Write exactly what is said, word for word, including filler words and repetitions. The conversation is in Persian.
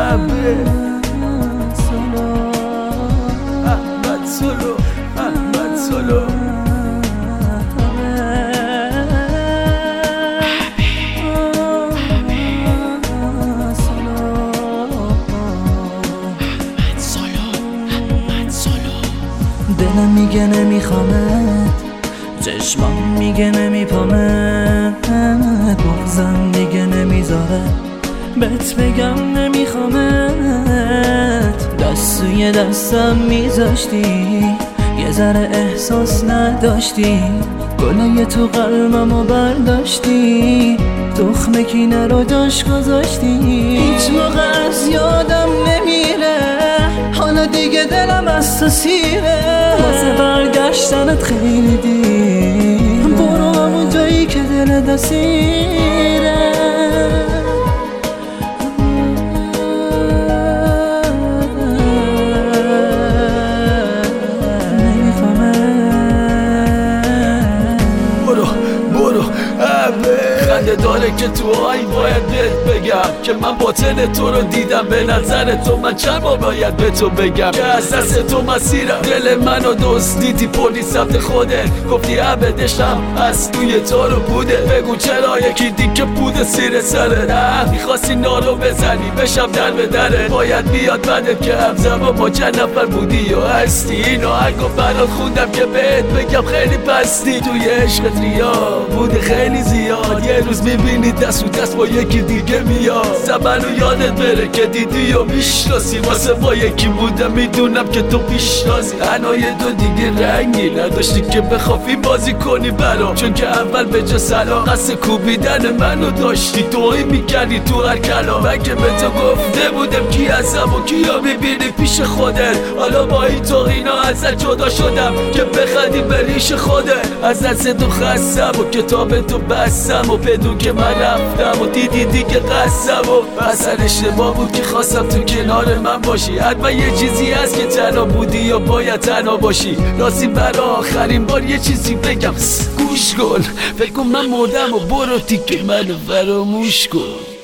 ابه احمد سولو احمد سولو دلم میگه نمیخوامت، چشمام میگه نمیپامت، بغضم دیگه نمیذاره بهت بگم نمیخوامت. دست توی دستم میذاشتی، یه ذره احساس نداشتی، گلای تو قلبمو برداشتی، تخم کینه رو جاش گذاشتی. هیچ موقع از یادم نمیره، حالا دیگه دلم از تو سیره، واسه برگشتنت خیلی دیر، برو همون جایی که دلت اسیره. خنده داره که تو آی باید بهت بگم که من باطن تو رو دیدم، به نظر تو من چند بار باید به تو بگم که از دست تو مسیرم، دل منو دوست دیدی پردی سمت خودت، گفتی عبدشم از توی تو رو بوده. بگو چرا یکی دیگه بوده سیر سره، نه میخواستی نارو بزنی بشم در به دره، باید بیاد بعدت که همزمان با چند نفر بودی و هستی. اینو هنگو برات خوندم که بهت بگم خیلی پستی، توی عشقت ریا بوده خیلی زیاد، یه روز میبینی دست و دست با یکی دیگه میاد، زمنو یادت بره که دیدی و میشناسی، واسه با یکی بودم میدونم که تو میشناسی. هنای تو دیگه رنگی نداشتی که بخوافی بازی کنی برام، چون که اول به جا سلام قصد کوبیدن منو داشتی، توهی میکردی تو هر کلام. من که به تو گفته بودم کی هستم و کیا میبینی پیش خودت، حالا با این توهینا ازت جدا شدم که بخندی به ریش خودت. از دست تو خستم و کتاب تو بستم و بدون که من رفتم و دیدی دیگه قصم و اصلا اشتباه بود که خواستم تو کنار من باشی. حتما یه چیزی هست که تنها بودی یا باید تنها باشی. راستی برای آخرین بار یه چیزی بگم، گوش کن، فکر کن من مردم و برو تیکه منو فراموش کن.